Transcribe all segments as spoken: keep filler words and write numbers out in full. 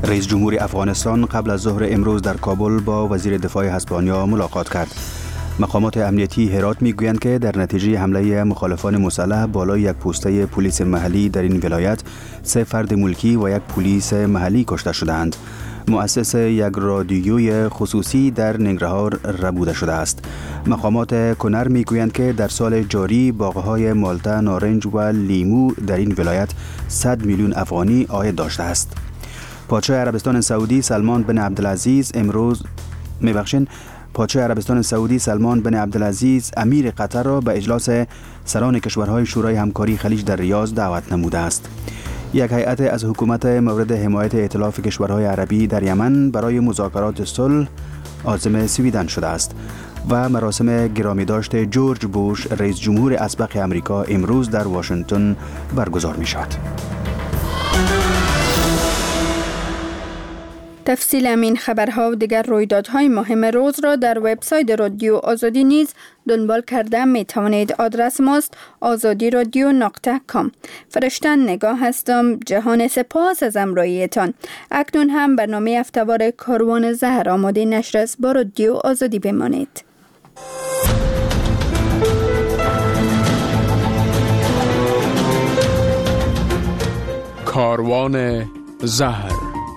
رئیس جمهور افغانستان قبل از ظهر امروز در کابل با وزیر دفاع اسپانیا ملاقات کرد. مقامات امنیتی هرات میگویند که در نتیجه حمله مخالفان مسلح بالای یک پوسته پلیس محلی در این ولایت سه فرد ملکی و یک پلیس محلی کشته شدند. مؤسس یک رادیوی خصوصی در ننگرهار ربوده شده است. مقامات کنر میگویند که در سال جاری باغ‌های مالته، نارنج و لیمو در این ولایت صد میلیون افغانی عاید داشته است. پادشاه عربستان سعودی سلمان بن عبدالعزیز امروز میبخشین پادشاه عربستان سعودی سلمان بن عبدالعزیز امیر قطر را به اجلاس سران کشورهای شورای همکاری خلیج در ریاض دعوت نموده است. یک هیئت از حکومت مورد حمایت ائتلاف کشورهای عربی در یمن برای مذاکرات صلح عازم سویدن شده است و مراسم گرامی داشت جورج بوش رئیس جمهور اسبق امریکا امروز در واشنگتن برگزار می شود. تفصیل همین خبرها و دیگر رویدادهای مهم روز را در وبسایت رادیو آزادی نیز دنبال کرده می توانید. آدرس ماست آزادی رادیو نقطه کام. فرشتن نگاه هستم. جهان سپاس از همراهیتان. اکنون هم برنامه هفته‌وار کاروان زهر آماده نشر است. با رادیو آزادی بمانید. کاروان زهر.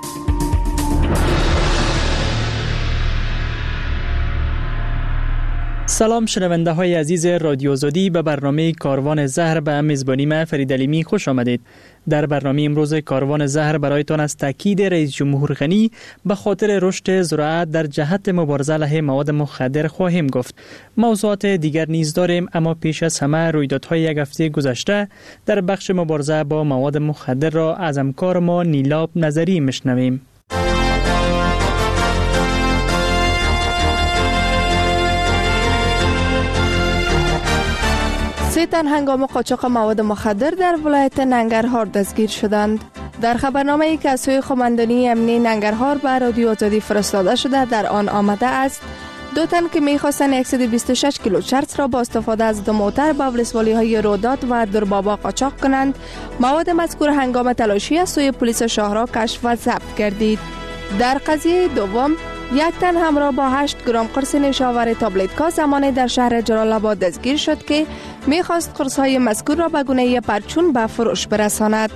سلام شنونده های عزیز رادیو آزادی، به برنامه کاروان زهر به میزبانی من فرید علیمی خوش آمدید. در برنامه امروز کاروان زهر برایتان از تاکید رئیس جمهور غنی به خاطر رشد زراعت در جهت مبارزه علیه مواد مخدر خواهیم گفت. موضوعات دیگر نیز داریم، اما پیش از همه رویدادهای یک هفته گذشته در بخش مبارزه با مواد مخدر را از همکار ما نیلاب نظری میشنویم. سه تن هنگام قاچاق مواد مخدر در ولایت ننگرهار دستگیر شدند. در خبرنامه‌ای که از سوی قماندانی امنیتی ننگرهار به رادیو آزادی فرستاده شده در آن آمده است دو تن که می‌خواستند صد و بیست و شش کیلو چرس را با استفاده از دو موتر به ولسوالی‌های رودات و دربابا قاچاق کنند. مواد مذکور هنگام تلاشی از سوی پلیس شاهراه کشف و ضبط گردید. در قضیه دوم یک تن همراه با هشت گرم قرص نیشاور تابلتکا زمانی در شهر جلال آباد دستگیر شد که می‌خواست قرص‌های مذکور را به گونه پرچون به فروش برساند.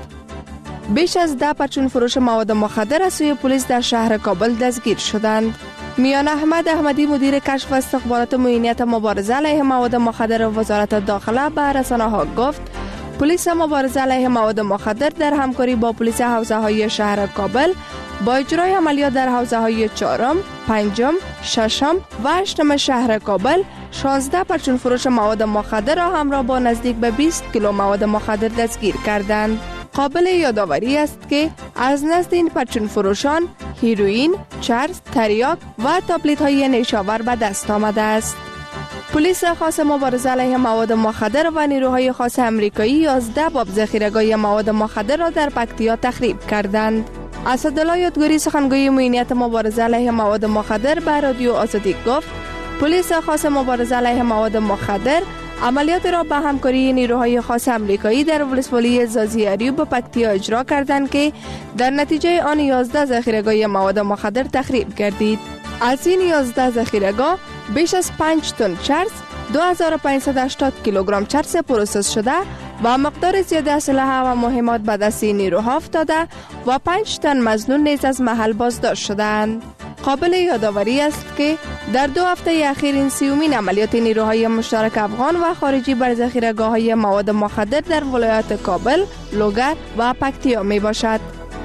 بیش از ده پرچون فروش مواد مخدر از سوی پلیس در شهر کابل دستگیر شدند. میان احمد احمدی مدیر کشف و استخبارات معینیت مبارزه علیه مواد مخدر وزارت داخله به رسانه‌ها گفت پلیس مبارزه علیه مواد مخدر در همکاری با پلیس حوزه‌های شهر کابل با اجرای عملیات در حوزه‌های چهارم، پنجم، ششم و هشتم شهر کابل شانزده پرچون فروش مواد مخدر را همراه با نزدیک به بیست کیلو مواد مخدر دستگیر کردند. قابل یادآوری است که از نزد این پرچون فروشان هیروئین، چرس، تریاک و تابلت‌های نیشاور به دست آمده است. پلیس خاص مبارزه علیه مواد مخدر و نیروهای خاص امریکایی یازده باب ذخیره‌گاه مواد مخدر را در پکتیا تخریب کردند. اسدالله یادگوری سخنگوی معینیت مبارزه علیه مواد مخدر به رادیو آزادی گفت پلیس خاص مبارزه علیه مواد مخدر عملیات را به همکاری نیروهای خاص امریکایی در ولسوالی زازیاریو به پکتیا اجرا کردند که در نتیجه آن یازده ذخیره‌گاه مواد مخدر تخریب گردید. از این یازده ذخیره‌گاه بیش از پنج تن چرس، دو هزار و پانصد و هشتاد کیلوگرم چرس پروسس شده و مقدار زیاد اسلحه و مهمات به دست نیروها افتاده و پنج تن مظنون نیز از محل بازداشت شدند. قابل یادآوری است که در دو هفته اخیر این سیومین عملیات نیروهای مشترک افغان و خارجی بر ذخیره‌گاه‌های مواد مخدر در ولایات کابل، لوگر و پکتیا می باشد.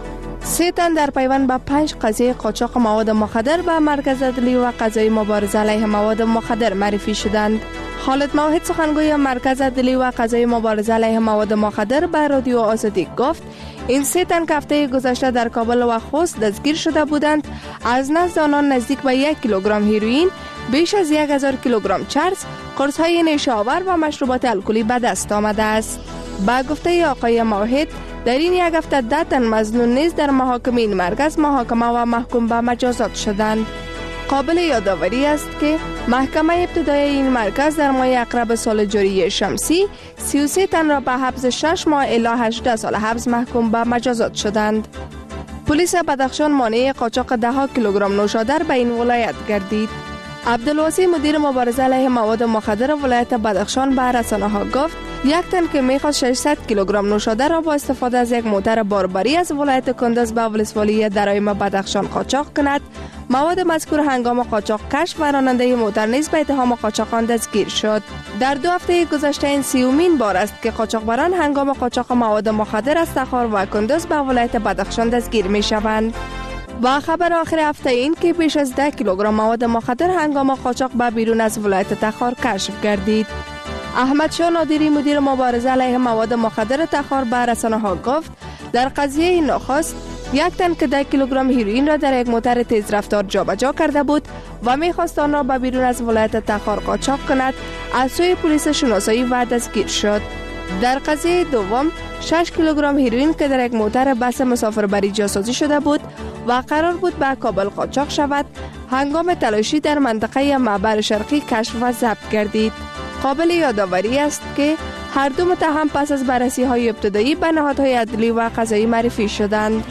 سه تن در پیوند به پنج قضیه قاچاق مواد مخدر به مرکز عدلی و قضایی مبارزه علیه مواد مخدر معرفی شدند. خالد موحد سخنگوی مرکز عدلی و قضایی مبارزه علیه مواد مخدر به رادیو آزادی گفت این سه تن که هفته گذشته در کابل و خوست دستگیر شده بودند از نزد آنان نزدیک به یک کیلوگرم هیروئین، بیش از یک هزار کیلوگرم چرس، قرص‌های نیشاور و مشروبات الکلی به دست آمده است. با گفته آقای موحد در این یک هفته ده تن مظنون نیز در محاکم این مرکز محاکمه و محکوم به مجازات شدند. قابل یادآوری است که محکمه ابتدایی این مرکز در ماه اقرب سال جاری شمسی سی و سه تن را به حبس شش ماه الی هجده سال حبس محکوم به مجازات شدند. پلیس بدخشان مانع قاچاق ده ها کیلوگرم نوشادر به این ولایت گردید. عبدالواسی مدیر مبارزه علیه مواد مخدر ولایت بدخشان به رسانه‌ها گفت یک تن که میخواست ششصد کیلوگرم نوشادر را با استفاده از یک موتر باربری از ولایت کندز به ولسوالی درایم بدخشان قاچاق کند، مواد مذکور هنگام قاچاق کشف و راننده موتر نیز به اتهام قاچاقان دستگیر شد. در دو هفته گذشته این سیومین بار است که قاچاقبران هنگام قاچاق مواد مخدر از تخار و کندز به ولایت بدخشان دستگیر می شوند. و خبر آخر هفته این که بیش از ده کیلوگرم مواد مخدر هنگام قاچاق به بیرون از ولایت تخار کشف گردید. احمد شاه نادری مدیر مبارزه علیه مواد مخدر تخار به رسانه‌ها گفت در قضیه نخست یک تن که ده کیلوگرم هیروئین را در یک موتر تیز رفتار جابجا کرده بود و می‌خواست آن را به بیرون از ولایت تخار قاچاق کند، از سوی پلیس شناسایی و دستگیر شد. در قضیه دوم شش کیلوگرم هیروئین که در یک موتر بس مسافربری جاسازی شده بود و قرار بود به کابل قاچاق شود، هنگام تلاشی در منطقه معبر شرقی کشف و ضبط گردید. قابل یادآوری است که هر دو متهم پس از بررسی های ابتدایی به نهادهای عدلی و قضایی معرفی شدند.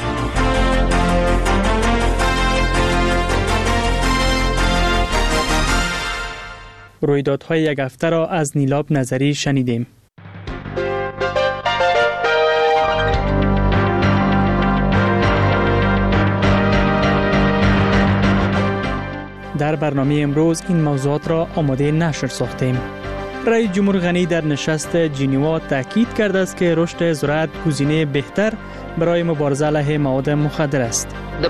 رویدادهای یک هفته را از نیلاب نظری شنیدیم. در برنامه امروز این موضوعات را آماده نشر ساختیم. رئیس جمهور غنی در نشست جنیوا تاکید کرده است که رشد زراعت گزینه بهتر برای مبارزه علیه مواد مخدر است.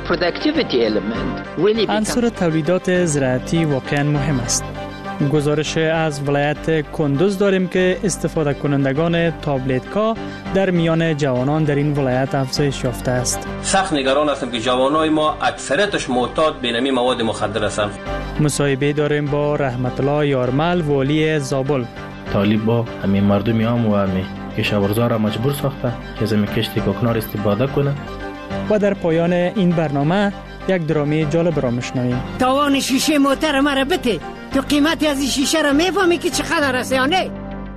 عنصر تولیدات زراعتی واقعا مهم است. گزارش از ولایت کندز داریم که استفاده کنندگان تابلت‌ها در میان جوانان در این ولایت افزایش یافته است. سخت نگران هستم که جوانای ما اکثریتش معتاد به نمی مواد مخدر هستند. مصاحبه داریم با رحمت الله یارمل والی زابل. طالب با همین مردمی هم و همین کشاورزا را مجبور ساخته که زمین کشت کوکنار استفاده کنه. و در پایان این برنامه یک درامه جالب را میشنویم. تاوان شیشه موتر مرا بده، تو قیمتی از این شیشه را میفهمی که چقدر است یا نه؟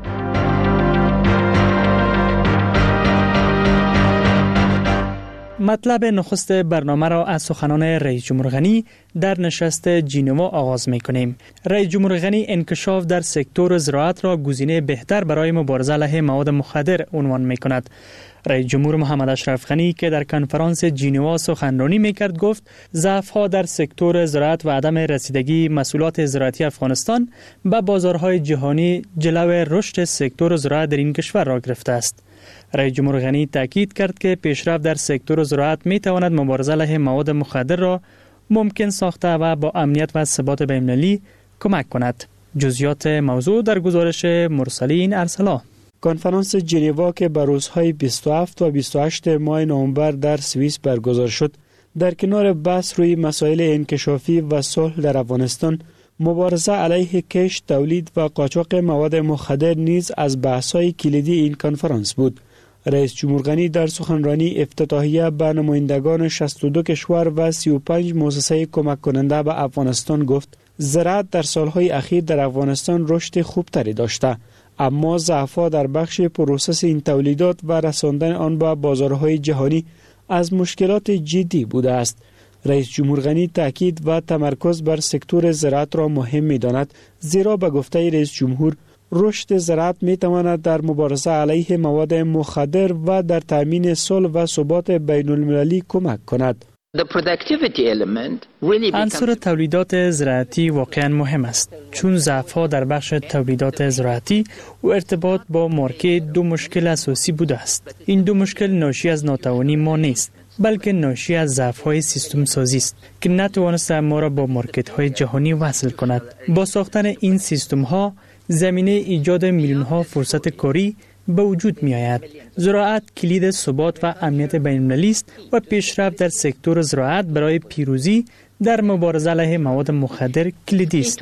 مطلب نخست برنامه را از سخنان رئیس جمهور غنی در نشست جنیوا آغاز می‌کنیم. رئیس جمهور غنی انکشاف در سکتور زراعت را گزینه بهتر برای مبارزه علیه مواد مخدر عنوان می‌کند. رئیس جمهور محمد اشرف غنی که در کنفرانس جنیوا سخنرانی می‌کرد گفت ضعف‌ها در سکتور زراعت و عدم رسیدگی محصولات زراعتی افغانستان به بازارهای جهانی جلو رشد سکتور زراعت در این کشور را گرفته است. رئیس جمهور غنی تاکید کرد که پیشرفت در سکتور زراعت می تواند مبارزه علیه مواد مخدر را ممکن ساخته و با امنیت و ثبات بین‌المللی کمک کند. جزئیات موضوع در گزارش مرسلین ارسلا. کنفرانس جنیوا که به روزهای بیست و هفت و بیست و هشت ماه نوامبر در سوئیس برگزار شد، در کنار بحث روی مسائل انکشافی و صلح در افغانستان، مبارزه علیه کشت، تولید و قاچاق مواد مخدر نیز از بحث‌های کلیدی این کنفرانس بود. رئیس جمهور غنی در سخنرانی افتتاحیه به نمایندگان شصت و دو کشور و سی و پنج مؤسسه کمک کننده به افغانستان گفت زراعت در سالهای اخیر در افغانستان رشد خوبتری داشته، اما ضعف‌ها در بخش پروسس این تولیدات و رساندن آن به بازارهای جهانی از مشکلات جدی بوده است. رئیس جمهور غنی تاکید و تمرکز بر سکتور زراعت را مهم می‌داند، زیرا به گفته رئیس جمهور رشد زراعت می‌تواند در مبارزه علیه مواد مخدر و در تامین صلح و ثبات بین‌المللی کمک کند. عنصر تولیدات زراعتی واقعا مهم است، چون ضعف‌ها در بخش تولیدات زراعتی و ارتباط با مارکت دو مشکل اساسی بوده است. این دو مشکل ناشی از ناتوانی ما نیست، بلکه ناشی از ضعف‌های سیستم سازی است که نتوانست ما را با مارکت‌های جهانی وصل کند. با ساختن این سیستم‌ها زمینه ایجاد میلیون‌ها فرصت کاری به وجود می آید. زراعت کلید ثبات و امنیت بین‌المللی است و پیشرفت در سکتور زراعت برای پیروزی در مبارزه علیه مواد مخدر کلیدی است.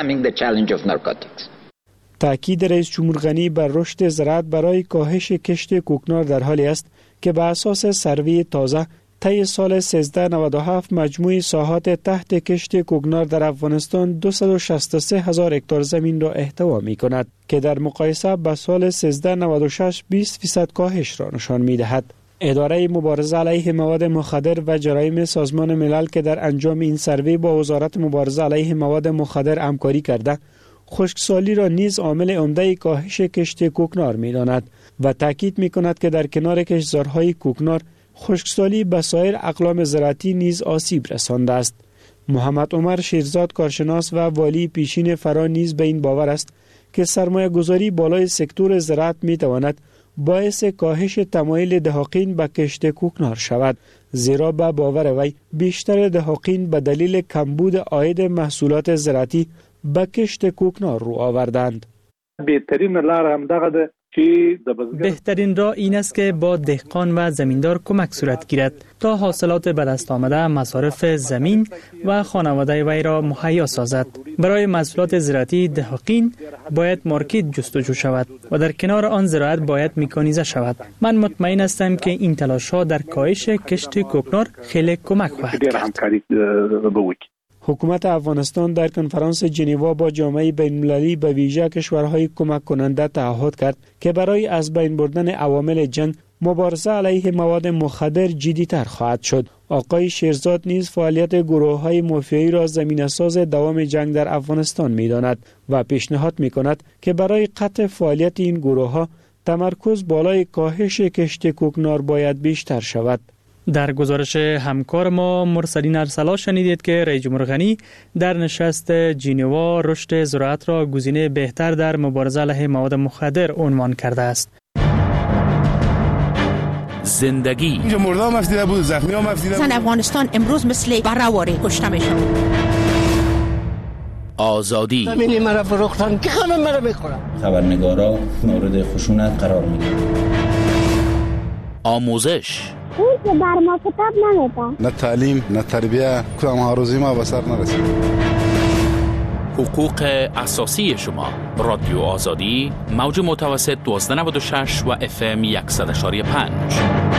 تاکید رئیس جمهور غنی بر رشد زراعت برای کاهش کشت کوکنار در حالی است که به اساس سروی تازه طی سال سیزده نود و هفت مجموع ساحات تحت کشت کوکنار در افغانستان دویست و شصت و سه هزار هکتار زمین را احتوا می کند که در مقایسه با سال سیزده نود و شش بیست فیصد کاهش را نشان می دهد. اداره مبارزه علیه مواد مخدر و جرایم سازمان ملل که در انجام این سروی با وزارت مبارزه علیه مواد مخدر همکاری کرده، خشکسالی را نیز عامل عمده کاهش کشت کوکنار می‌داند و تاکید می‌کند که در کنار کشتزارهای کوکنار، خشکسالی به سایر اقلام زراعتی نیز آسیب رسانده است. محمد عمر شیرزاد کارشناس و والی پیشین فرا نیز به این باور است که سرمایه گذاری بالای سکتور زراعت می‌تواند باعث کاهش تمایل دهاقین به کشت کوکنار شود، زیرا به باور وی بیشتر دهاقین به دلیل کمبود عاید محصولات زراعتی به کشت کوکنار رو آوردند. بهترین لار هم دغه ده که بهترین راه این است که با دهقان و زمیندار کمک صورت گیرد تا حاصلات به دست آمده مصارف زمین و خانواده وی را مهیا سازد. برای محصولات زراعتی دهقین باید مارکت جستجو شود و در کنار آن زراعت باید مکانیزه شود. من مطمئن هستم که این تلاش‌ها در کاهش کشت کوکنار خیلی کمک خواهد کرد. حکومت افغانستان در کنفرانس ژنوا با جامعه بین‌المللی به ویژه کشورهای کمک کننده تعهد کرد که برای از بین بردن عوامل جنگ مبارزه علیه مواد مخدر جدی‌تر خواهد شد. آقای شیرزاد نیز فعالیت گروه‌های مافیایی را زمینه‌ساز دوام جنگ در افغانستان می‌داند و پیشنهاد می‌کند که برای قطع فعالیت این گروه‌ها تمرکز بالای کاهش کشت کوکنار باید بیشتر شود. در گزارش همکار ما مرسلین ارسلا شنیدید که رئیس جمهور غنی در نشست ژنوا رشد زراعت را گزینه بهتر در مبارزه علیه مواد مخدر عنوان کرده است. زندگی اینجا مرده هم افدیده بود، زخمی هم افدیده بود. زن افغانستان امروز مثل برهواری کشته میشن. آزادی زمینی مرا فروختن که خانم مرا بخورم. خبرنگارا مورد خشونت قرار میگیرن. آموزش اون که بر ما کتاب نمیدن، نه تعلیم نه تربیه، کدام هاروزی ما به سر نرسید. حقوق اساسی شما. رادیو آزادی موج متوسط دوازده نود و شش و اف ام صد و پنج.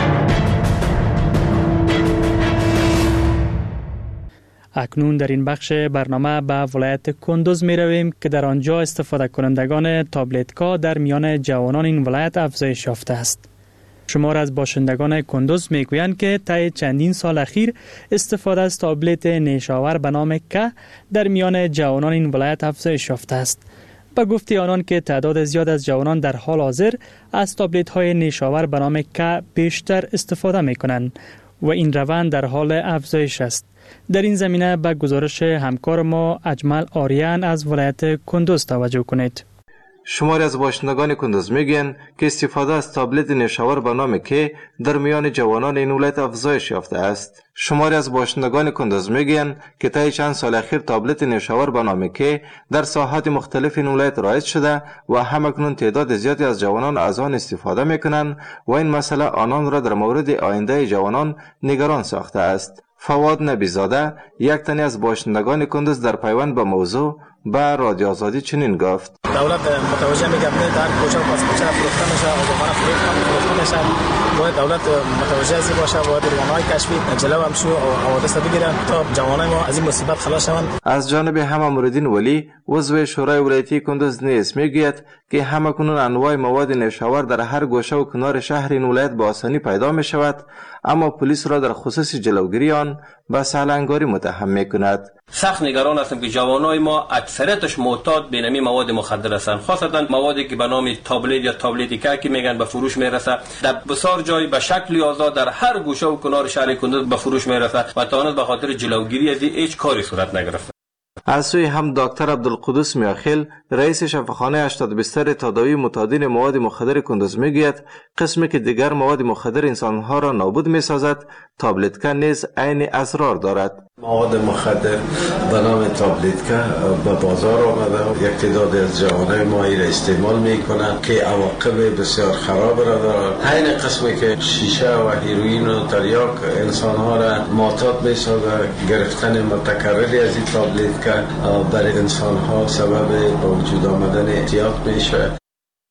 اکنون در این بخش برنامه به ولایت کندوز می رویم که در آنجا استفاده کنندگان تابلت‌ها در میان جوانان این ولایت افزایش یافته است. شمار از باشندگان کندوز میگویند که طی چندین سال اخیر استفاده از تابلت نیشاور به نام که در میان جوانان این ولایت افزایش یافته است. به گفته آنان که تعداد زیاد از جوانان در حال حاضر از تابلت های نیشاور به نام که بیشتر استفاده می کنند و این روند در حال افزایش است. در این زمینه به گزارش همکار ما اجمل آریان از ولایت کندوز توجه کنید. شماری از باشندگان کندوز میگن که استفاده از تابلت نیشاور به نام که در میان جوانان این ولایت افزایش یافته است. شماری از باشندگان کندوز میگن که طی چند سال اخیر تابلت نیشاور به نام که در ساحات مختلف این ولایت رایج شده و همکنون تعداد زیادی از جوانان از آن استفاده میکنند و این مسئله آنان را در مورد آینده جوانان نگران ساخته است. فواد نبیزاده یک تنی از باشندگان کندوز در پیوند به موضوع به رادیو آزادی چنین گفت: دولت متوجه میگه در کوچه و پس کوچه فروخته میشه، آزادانه فروخته میشه. باید دولت متوجه ازی باشه، باید روانهای کشفی جلو هم شو حوادث بگیرن تا جوانای ما از این مصیبت خلاص شوند. از جانب همامردین ولی عضو شورای ولایتی کندوز نیز میگوید که همکنون انواع مواد نیشاور در هر گوشه و کنار شهر این ولایت به آسانی پیدا می شود، اما پلیس را در خصوص جلوگیری آن به سهلنگاری متهم میکند. سخت نگران هستم که جوانای ما اکثریتش معتاد به نمی مواد مخدر هستند، خاصتا موادی که به نام تابلت یا تابلتی که میگن به فروش میرسه در بسیار جای به شکل آزاد در هر گوشه و کنار شهر کندوز به فروش میرسه و تا به خاطر جلوگیری از هیچ کاری صورت نگرفته. از سوی هم دکتر عبدالقدوس میاخیل رئیس شفاخانه هشتاد بستر تداوی معتادین مواد مخدر کندوز میگوید قسمی که دیگر مواد مخدر انسانها را نابود میسازد تابلتکا نیز عین اسرار دارد. مواد مخدر به نام تابلتکا به بازار آمده، یک تعداد از جوانای ما را استعمال میکنند که عواقب بسیار خراب را دارد. عین قسمی که شیشه و هیروئین و تریاک انسانها را معتاد میسازد، گرفتن متکرری از این تابلتکا برای انسانها سبب به وجود آمدن اعتیاد میشه.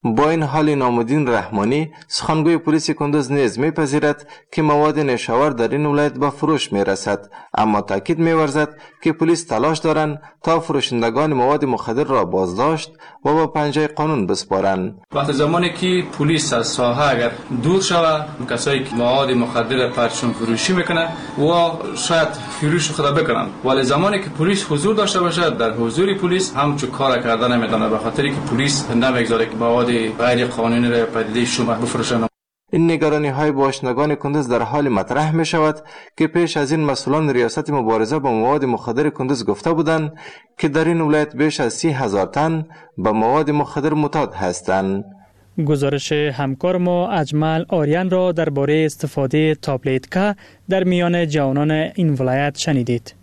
با این حال نامالدین رحمانی سخنگوی پلیس کندوز نیز میپذیرد که مواد نشاور در این ولایت به فروش میرسد، اما تاکید میورزد که پلیس تلاش دارند تا فروشندگان مواد مخدر را بازداشت و با پنجه قانون بسپارند. وقتی زمانی که پلیس از ساحه اگر دور شود، کسایی که مواد مخدر پرچون فروشی میکنند و شاید فروش خود بکنند، ولی زمانی که پلیس حضور داشته باشد در حضور پلیس همچون کار کردن نمیتونه، به خاطری که پلیس نمیگذاره که مواد غیر قانونی را پدیده شما بفروشند. این نگرانی های باشندگان کندوز در حال مطرح می شود که پیش از این مسئولان ریاست مبارزه با مواد مخدر کندوز گفته بودند که در این ولایت بیش از سی هزار تن به مواد مخدر معتاد هستند. گزارش همکار ما اجمل آریان را درباره استفاده تابلت در میان جوانان این ولایت شنیدید.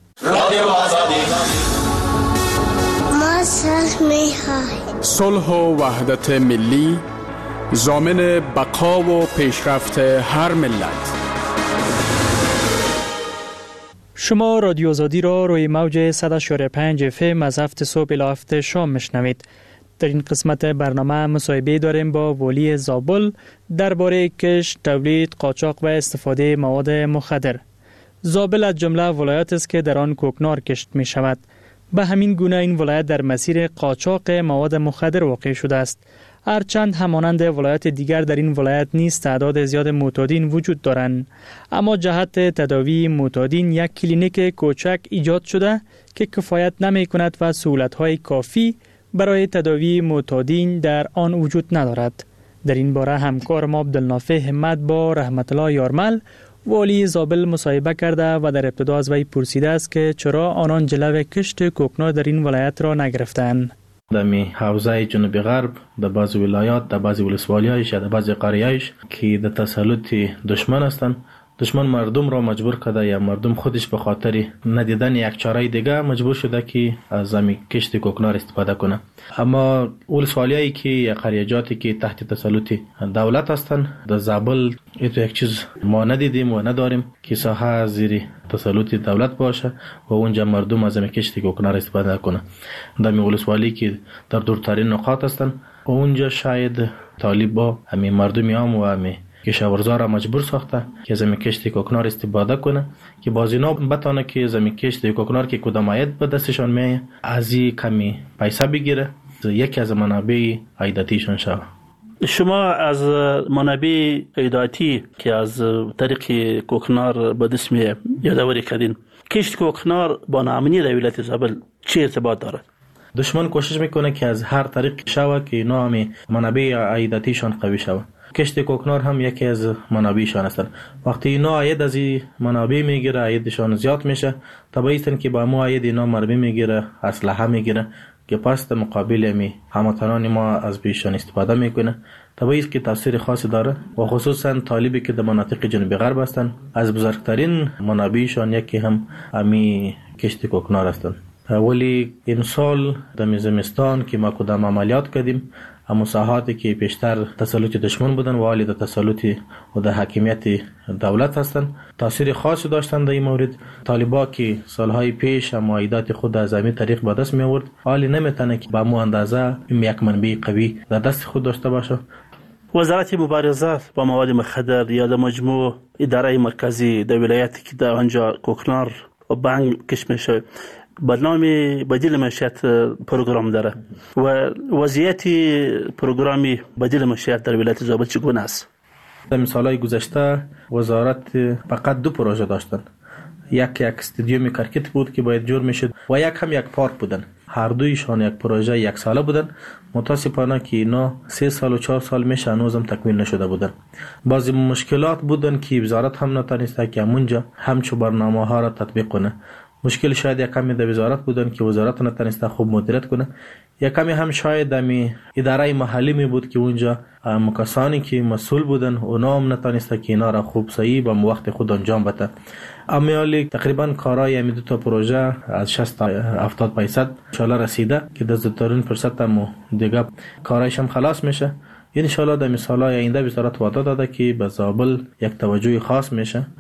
ما صلح می‌خواهیم. صلح و وحدت ملی ضامن بقا و پیشرفت هر ملت. شما رادیو آزادی را روی موج صد و شش و پنج اف ام از هفت صبح الی هفت شام میشنوید. در این قسمت برنامه مصاحبه داریم با والی زابل درباره کشت، تولید، قاچاق و استفاده مواد مخدر. زابل از جمله ولایات است که در آن کوکنار کشت می شود. به همین گونه این ولایت در مسیر قاچاق مواد مخدر واقع شده است. هرچند همانند ولایات دیگر در این ولایت نیز تعداد زیاد معتادین وجود دارند، اما جهت تداوی معتادین یک کلینیک کوچک ایجاد شده که کفایت نمی کند و سهولت‌های کافی برای تداوی معتادین در آن وجود ندارد. در این باره همکار ما عبدالنافع همت با رحمت الله یارمل والی زابل مصاحبه کرده و در ابتدا از وی پرسیده است که چرا آنان جلو کشت کوکنار در این ولایت را نگرفتند. در می حوزه جنوبی غرب در بعض ولایات، در بعض ولسوالی‌هایش یا در بعض قریه‌هایش که در تسلط دشمن هستند، دشمن مردم را مجبور کرده یا مردم خودش به خاطر ندیدن یک چاره دیگه مجبور شده که از زمین کشت کوکنار استفاده کنه. اما ولسوالیایی که یا قریه‌جاتی که تحت تسلط دولت هستند، در زابل یک چیز ما ندیدیم و نداریم که ساحه زیر تسلط دولت باشه و اونجا مردم از زمین کشت کوکنار استفاده کنه. در ولسوالی که در دورترین نقاط هستند، اونجا شاید طالبا همین مردمی هم و همین کشاورزا را مجبور ساخته که زمین کشت کوکنار استفاده کنه که باز اینا بتانه که زمین کشت کوکنار که کدام عاید به دستشان میایه از این کمی پیسه بگیره، یکی از منابع عایداتیشان شود. شما از منابع عایداتی که از طریق کوکنار به دست می یادآوری کردین، کشت کوکنار با ناامنی در ولایت زابل چه ارتباط دارد؟ دشمن کوشش میکنه که از هر طریق شود که اینا هم منابع عایداتیشان قوی شود. کشت کوکنار هم یکی از منابعشان هستند. وقتی اینا عاید از این منابع میگیره، عایدشان زیاد میشه، طبیعی است که با ما عاید اینا مرمی میگیره، اسلحه میگیره که پس در مقابل می هموطنان ما از بیشان استفاده میکنه. طبیعی است که تاثیر خاصی داره و خصوصا طالبی که در مناطق جنوبی غرب هستند، از بزرگترین منابعشان یکی هم امی کشت کوکنار هستند. ولی این سال در زمستان که ما کدام عملیات کردیم، اما ساحاتی که بیشتر تسلط دشمن بودن و حالی در تسلط و در حاکمیت دولت هستند، تاثیر خاصی داشتند در این مورد. طالبا که سالهای پیش عایدات خود از همین طریق به دست می آورد، حالی نمیتونه که با مو اندازه یک منبع قوی در دست خود داشته باشه. وزارت مبارزه با مواد مخدر یا در مجموع اداره مرکزی در ولایتی که در آنجا کوکنار و بنگ کش میشه، برنامه بدیل معیشت پروگرام داره و وضعیت پروگرامی بدیل معیشت در ولایت زابل چگونه است؟ در مثالهای گذشته وزارت فقط دو پروژه داشتن. یک یک استادیوم کرکت بود که باید جور میشد و یک هم یک پارک بودن. هر دویشان یک پروژه یک ساله بودن. متاسفانه که اینا سه سال و چهار سال میشه هنوزم تکمیل نشده بودن. بعضی مشکلات بودن که وزارت هم نتونسته که همونجا همچو برنامه ها را تطبیق کنه. مشکل شاید یک کمی در وزارت بودن که وزارت نتونسته خوب مدیریت کنه، یک کمی هم شاید دمی اداره محلی می بود که اونجا کسانی که مسئول بودن اونا هم نتونسته که اینا را خوب صحیح با وقت خود انجام بده. اما تقریبا کارای همین دو تا پروژه از شصت تا هفتاد درصد ان شاء الله رسیده که در زودترین فرصت هم دیگه کارایش هم خلاص میشه. ان شاء الله در مثالای آینده وزارت وعده داده که به زابل یک توجه خاص میشه.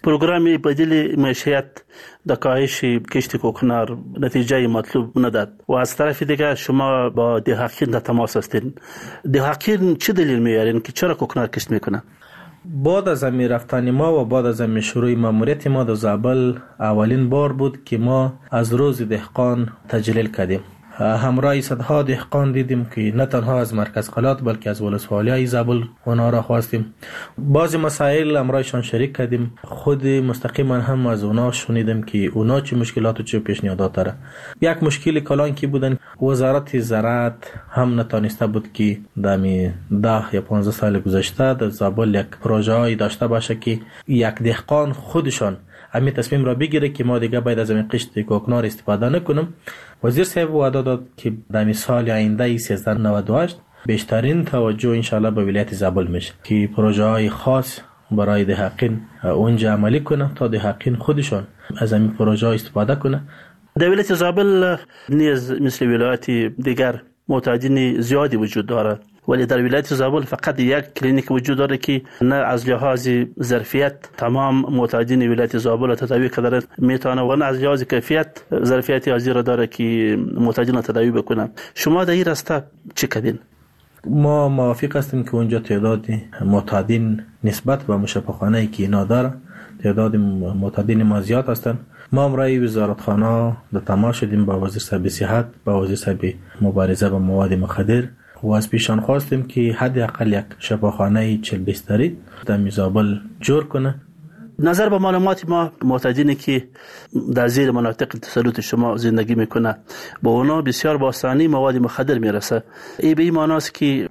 پروگرام بدیل معیشت در کاهش کشت کوکنار نتیجه مطلوب نداد و از طرف دیگر شما با دهقان در تماس هستین. دهقان چه دلیل میارین که چرا کوکنار کشت میکنن؟ بعد از می رفتن ما و بعد از می شروع ماموریت ما در زابل اولین بار بود که ما از روز دهقان تجلیل کردیم. همراه صدها دهقان دیدیم که نه تنها از مرکز قلات بلکه از ولسوالیای زابل اونا را خواستیم. بعض مسائل همراهشان شریک کردیم. خود مستقیما هم از اونا شنیدیم که اونا چه مشکلات و چه پیشنهادات داره. یک مشکل کلان کی بودن، وزارت زراعت هم نتونسته بود که در ده یا پانزده سال گذشته در زابل یک پروژه ای داشته باشه که یک دهقان خودشان همین تصمیم را بگیره که ما دیگه باید از این قشت کوکنار استفاده نکنیم. وزیر صاحب وعده داد که در سال آینده سیزده نود و هشت بیشترین توجه انشالله به ولایت زابل میشه که پروژه های خاص برای دهقان اونجا عملی کنه تا دهقان خودشان از این پروژه استفاده کنه. در ولایت زابل نیز مثل ولایت دیگر معتادین زیادی وجود داره، ولی در ولایت زابل فقط یک کلینیک وجود داره که نه از لحاظ ظرفیت تمام معتادین ولایت زابل تداوی کردن میتونه و نه از لحاظ کیفیت ظرفیت ازی را داره که معتادین تداوی بکنه. شما در این راستا چه کردین؟ ما موافق هستیم که اونجا تعداد معتادین نسبت به مشفاخانه‌ای که اینا داره تعداد معتادین ما زیاد هستند. ما امرای وزارتخانه در تماس شدیم با وزیر صاحب صحت، با وزیر صاحب مبارزه با مواد مخدر و از پیشان خواستیم که حداقل یک شفاخانه چهل بستری در زابل جور کنه. نظر به معلومات ما معتادینی که در زیر مناطق تسلط شما زندگی میکنه با اونا بسیار با آسانی مواد مخدر میرسه. ای به این معنی است که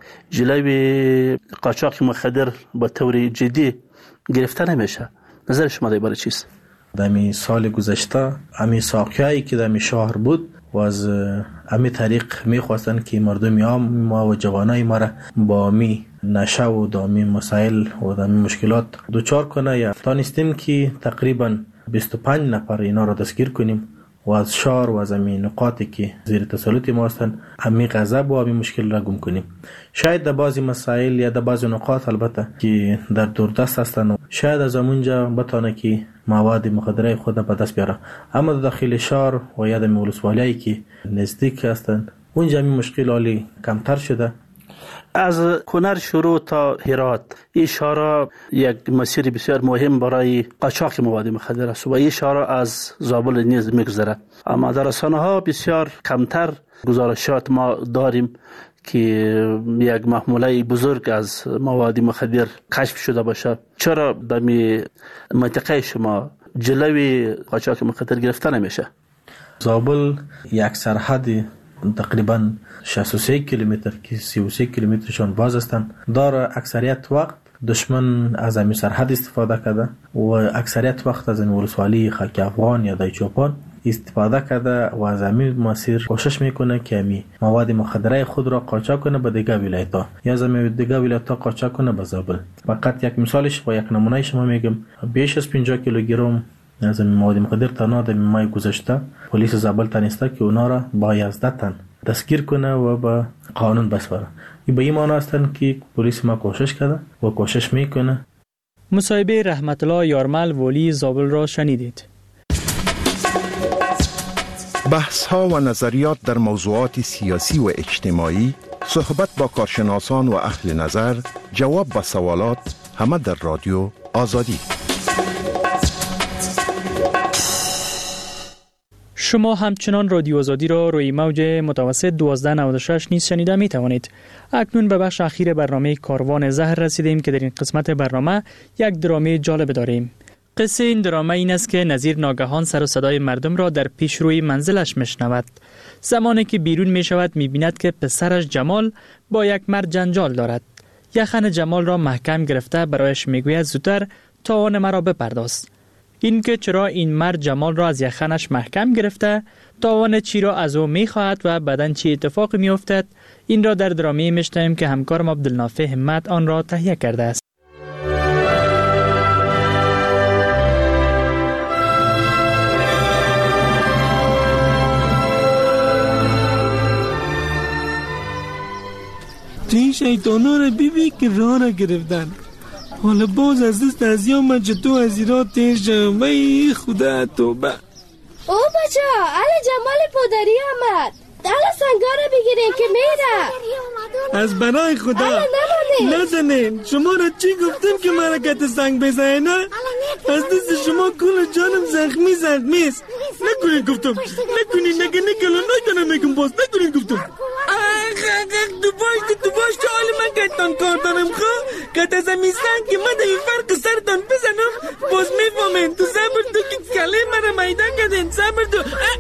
جلوی قاچاق مخدر با طور جدی گرفته نمیشه. نظر شما در باره چیست؟ در سال گذشته امی ساقیایی که در شهر بود و از امی طریق میخواستن که مردم عام ما و جوانای ما را با می نشه و دامی مسائل و دامی مشکلات دوچار کنه. یا تانستیم که تقریبا بیست و پنج نفر اینا را دستگیر کنیم و از شهر و از امی نقاطی که زیر تسلط ما هستند امی غضب و امی مشکل را گم کنیم. شاید در بعضی مسائل یا در بعضی نقاط البته که در دوردست هستند شاید از اونجا بتونه که مواد مخدره خود به دست بیاره، اما در داخل شهر و یا در ولسوالیایی که نزدیک هستند اونجا می مشکل عالی کمتر شده. از کنر شروع تا هرات این شهر یک مسیر بسیار مهم برای قاچاق مواد مخدر است و این شهر از زابل نیز میگذره، اما در رسانه ها بسیار کمتر گزارشات ما داریم که یک محموله بزرگ از مواد مخدر کشف شده باشه. چرا در منطقه شما جلوی قاچاق مخدر گرفته نمیشه؟ زابل یک سرحد تقریبا شصت و سه کیلومتر که سی و سه کیلومترشان باز هستند داره. اکثریت وقت دشمن از این سرحد استفاده کرده و اکثریت وقت از این ولسوالی خاک افغان یا دایچوپان استفاده کرده و از همین مسیر کوشش میکنه که می مواد مخدره خود را قاچاق کنه به دیگه ولایت‌ها یا از دیگه ولایت‌ها قاچاق کنه به زابل. فقط یک مثالش با یک نمونه شما میگم، بیش از پنجاه کیلوگرم از مواد مخدر تنها در ماه گذشته پلیس زابل تانسته که اونا را با یازده تن دستگیر کنه و به قانون بسپاره. این به این معنی هستند که پلیس ما کوشش کرده و کوشش میکنه. مصاحبه رحمت الله یارمل ولی زابل را شنیدید. بحث ها و نظریات در موضوعات سیاسی و اجتماعی، صحبت با کارشناسان و اهل نظر، جواب به سوالات، همه در رادیو آزادی. شما همچنان رادیو آزادی را روی موج متوسط دوازده نود و شش نیز شنیده می توانید. اکنون به بخش اخیر برنامه کاروان زهر رسیدیم که در این قسمت برنامه یک درامه جالب داریم. قصه این درامه این است که نظیر ناگهان سر و صدای مردم را در پیش روی منزلش میشنود. زمانی که بیرون می شود می بیند که پسرش جمال با یک مرد جنجال دارد. یخن جمال را محکم گرفته برایش می گوید زودتر تاوان مرا بپرداز. این که چرا این مرد جمال را از یخنش محکم گرفته، تاوان چی را از او می خواهد و بعداً چی اتفاقی می افتد، این را در درامه میشنویم که همکارم عبدالنافع همت آن را تهیه کرده است. این شیطانا را بیبی که راه را گرفتن. حالا باز از دست ازی آمد که تو از ایران تیر شم. ای خدا توبه. او بچه علی جمال پدری آمد. حالا سنگاره بگیرین که میره. از برای خدا نزنین. شما را چی گفتم که مرکت سنگ بزنه نه؟ از دست شما کل جانم زخمی زخمی است. نکنین گفتم نکنین نگه نگلو نکنم میگم باز نکنین گفتم. تو باش تو باش که حال من کتان کار دارم خواه کت از همی سنگ که من این فرق سرتان بزنم باز میفهمین. تو صبر تو که کله مرا میدان کردین. صبر تو.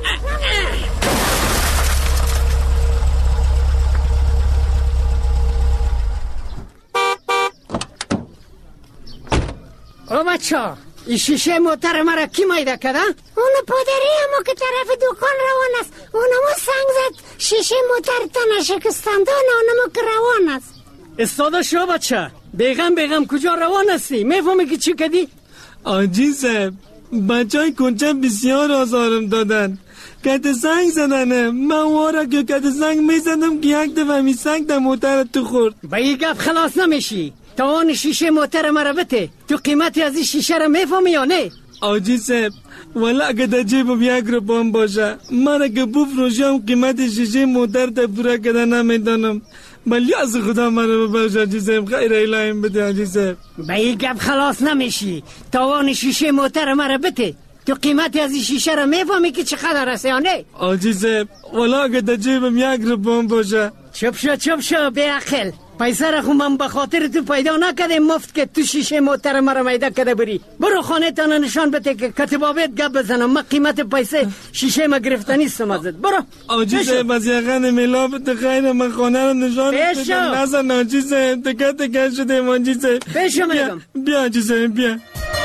او بچه این شیشه موتر مرا کی میده کده؟ اونو پادری همو که طرف دکان روان است. اونمو سنگ زد شیشه موتر تنه شکستنده اونمو که روان است. استاده شو بچه بیغم بیغم کجا روان هستی؟ میفهمی که چی کدی؟ آجی صاحب بچه های کنچه بسیار آزارم دادن. کت سنگ زدنه. من وارا که کت سنگ میزدم که یک دفعه می سنگ در موتر تو خورد. با این گپ خلاص نمیشی. توان شیشه موتر مرا بته. تو قیمتی از این شیشه را میفهمی یا نه؟ آجی صاحب والا اگه در جیبم یک روپام باشه من اگه بفروشم قیمت شیشه موتر تا پورا کده نمیدانم. ولی از خدا مرا ببخش آجی صاحب. خیر ایلایم بده آجی صاحب. با این گپ خلاص نمیشی. توان شیشه موتر مرا بته. تو قیمتی از این شیشه را میفهمی که چقدر است یا نه؟ آجی صاحب والا اگه در جیبم یک روپام باشه. چپ شو چپ شو بی عقل. پیسه را خو من بخاطر تو پیدا نکده مفت که تو شیشه موتر مرا میده کده بری. برو خانه تانه نشان بده که کتبابت گپ بزنم. من قیمت پیسه شیشه ما گرفته نیستم ازت. برو آجی صاحب از یقن ملابت خیر من خانه رو نشان بده. نزن آجی صاحب تکه تکه شده آجی صاحب. بشو میگم. بیا آجی صاحب بیا.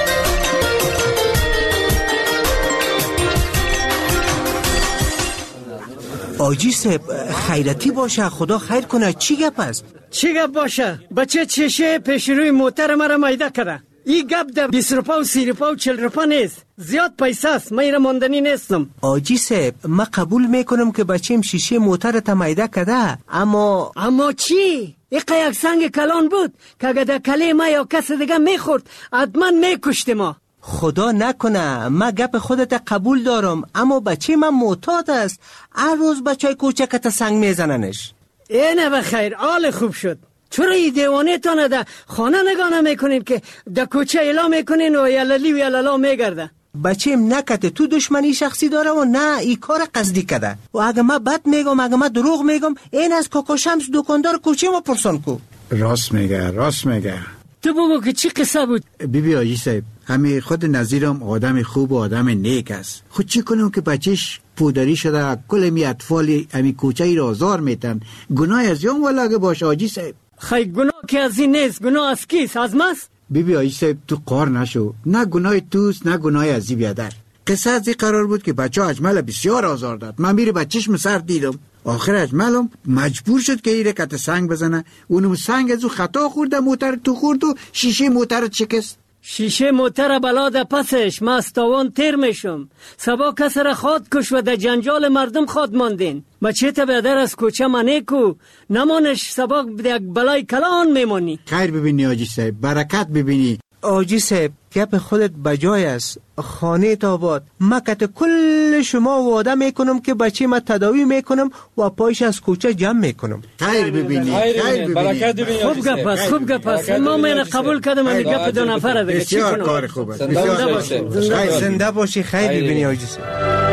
آجی صاحب خیرتی باشه خدا خیر کنه. چی گپ است؟ چی گپ باشه؟ بچه چشه پیش روی موتر مرا میده کرده. این گپ ده بیست روپا و سی روپا و چل روپا نیست. زیاد پیسه است. من ایره ماندنی نیستم. آجی صاحب من قبول میکنم که بچیم شیشه موتر تا میده کرده اما اما چی؟ یک یک سنگ کلان بود که اگه در کله ما یا کس دیگه میخورد حتما میکشت ما. خدا نکنه من گپ خودت قبول دارم اما بچه من معتاد است. هر روز بچه کوچک تا سنگ میزننش. اینه بخیر حال خوب شد. چرا این دیوانه تانه ده خانه نگاه نمیکنین که در کوچه اعلا میکنین و یللی و یلالا میگرده؟ بچه‌م نکته تو دشمنی شخصی داره و نه این کار قصدی کده. و اگه من بد میگم اگه من دروغ میگم این از کاکا شمس دکاندار کوچه ما پرسان کو. راست میگه راست میگه. تو بگو که چی قصه بود؟ بیبی آجی صاحب همه خود نظیرم آدم خوب و آدم نیک است. خود چی کنم که بچهش پودری شده کل می اطفال همی کوچه ای را آزار میتن. گناه از یون والا اگه باشه آجی صاحب. خیلی گناه که از این نیست. گناه از کیست؟ از ماست؟ بیبی آجی صاحب تو قار نشو. نه گناه توست نه گناه از زی بیادر. قصه از این قرار بود که بچه اجمل بسیار آزار داد. من میره بچهش مسر دیدم. آخر اجملم مجبور شد که ایره کت سنگ بزنه. اونم سنگ از او خطا خورده موتر تو خورد و شیشه موتر چکست. شیشه موتر بلا ده پسش ما از تاوان تیر میشم. سبا کس را خواد کش و ده جنجال مردم خواد ماندین. بچه تا بیادر از کوچه منه کو نمانش سبا ده بلای کلان میمانی. خیر ببینی آجی صاحب برکت ببینی. آجی صاحب گپ خودت بجای است. خانه تاباد مکت کل شما وعده میکنم که بچه ما تداوی میکنم و پایش از کوچه جمع میکنم. خیر ببینی خیر ببینی. خوب گپ است خوب گپ است. ما من قبول کردم من گپ دو نفره دیگه. بسیار کار خوب است. زنده باشی زنده باشی. خیر ببینی آجی صاحب.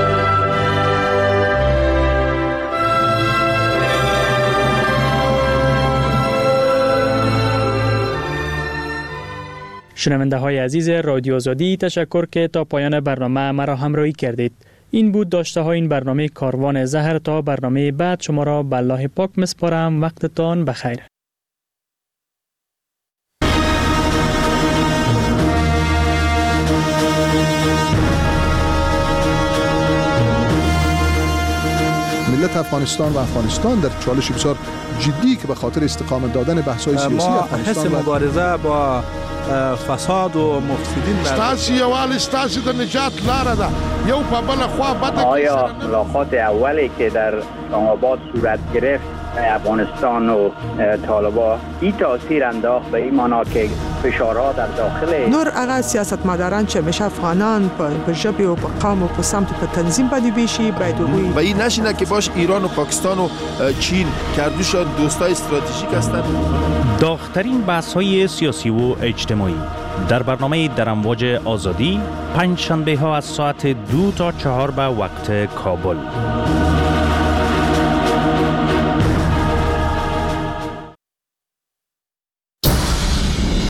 شنونده های عزیز رادیو آزادی تشکر که تا پایان برنامه مرا همراهی کردید. این بود داشته های این برنامه کاروان زهر. تا برنامه بعد شما را به الله پاک مسپارم. وقتتان بخیر. ملت افغانستان و افغانستان در چالش بسیار جدی که به خاطر استقامت دادن بحث‌های سیاسی افغانستان حس مبارزه با فساد و مفسدین ستاسي یوال ستاسي د نجات لاره ده یو په بل خوا بده. آیا ملاقات اولی که در اسلام آباد صورت گرفت افغانستان و طالبان این تاثیر انداخت به این معنا که فشارها در داخل نور اغا سیاستمداران چه میشه افغانان په ژبه او په قوم او په سمت په تنظیم باندې بشي باید وي و این نشینه که باش ایران و پاکستان و چین کردوشان دوستای استراتژیک هستند. داغ‌ترین بحث‌های سیاسی و اجتماعی در برنامه در امواج آزادی پنج شنبه ها از ساعت دو تا چهار به وقت کابل.